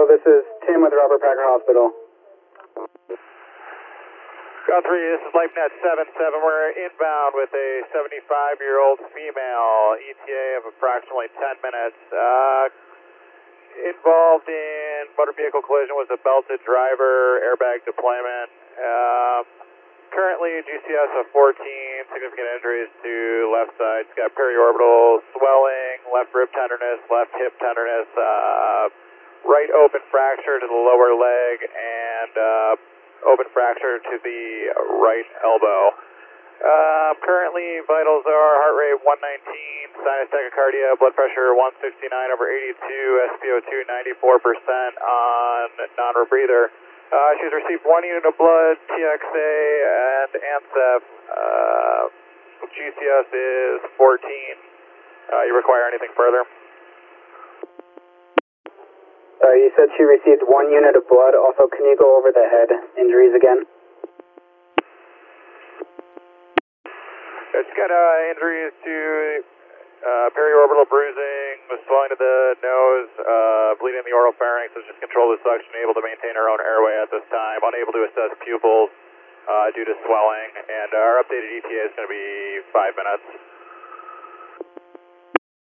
this is Tim with Robert Packer Hospital. Ground 3, this is LifeNet 77. We're inbound with a 75-year-old female, ETA of approximately 10 minutes. Involved in motor vehicle collision was a belted driver, airbag deployment. Currently GCS of 14, significant injuries to left side. She's got periorbital swelling, left rib tenderness, left hip tenderness, right open fracture to the lower leg, and open fracture to the right elbow. Currently vitals are heart rate 119, sinus tachycardia, blood pressure 169/82, SpO2 94% on non-rebreather. She's received 1 unit of blood, TXA, and ANSEP. GCS is 14. You require anything further? You said she received 1 unit of blood. Also, can you go over the head injuries again? It's got injuries to periorbital bruising, swelling to the nose, bleeding in the oral pharynx, is just control the suction, able to maintain her own airway at this time, unable to assess pupils due to swelling, and our updated ETA is going to be 5 minutes.